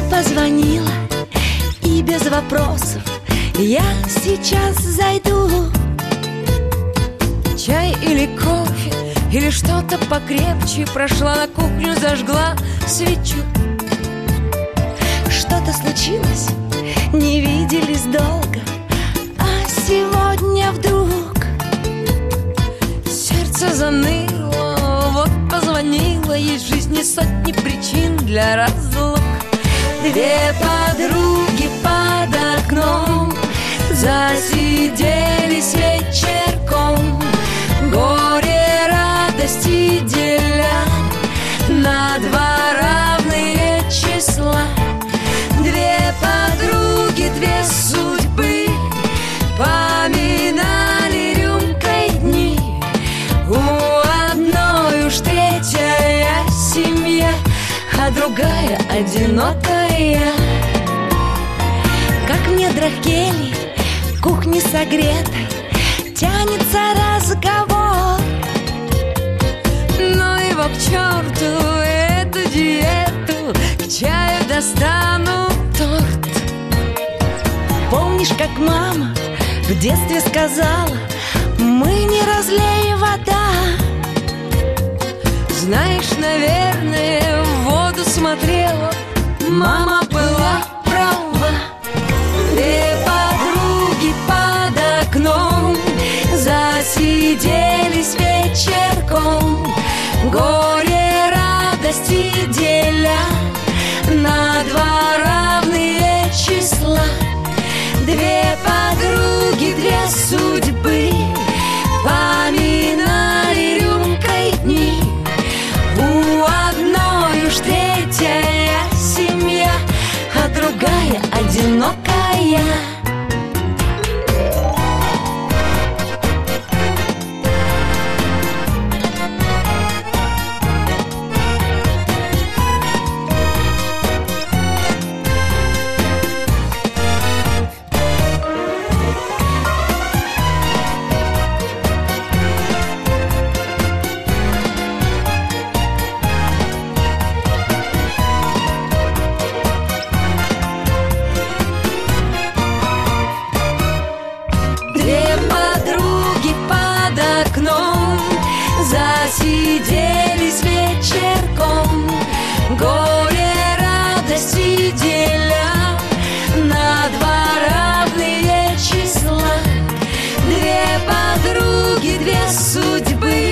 позвонила, и без вопросов я сейчас зайду. Чай или кофе, или что-то покрепче. Прошла на кухню, зажгла свечу. Что-то случилось, не виделись долго, а сегодня вдруг сердце заныло, вот позвонила. Есть в жизни сотни причин для разлук. Две подруги под окном засиделись вечерком, горе, радости деля на два равные числа. Две подруги, две судьбы поминали рюмкой дни. У одной уж третья семья, а другая одинокая. Как в недрах кельи, кухни согретой, тянется разговор. Ну его к черту, эту диету, к чаю достану торт. Помнишь, как мама в детстве сказала: мы не разлей вода. Знаешь, наверное, в воду смотрела, мама была права. Две подруги под окном засиделись вечерком, горе, радости деля на два равные числа. Две подруги, две судьбы поминали рюмкой дни. У одной уж третья семья, а другая одинокая. Засиделись вечерком, горе, радости деля на два равные числа. Две подруги, две судьбы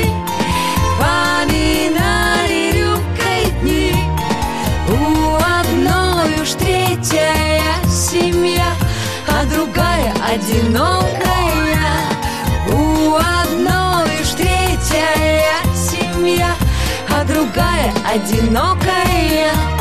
поминали рюмкой дни. У одной уж третья семья, а другая одинокая. У одной уж третья семья, а другая одинокая.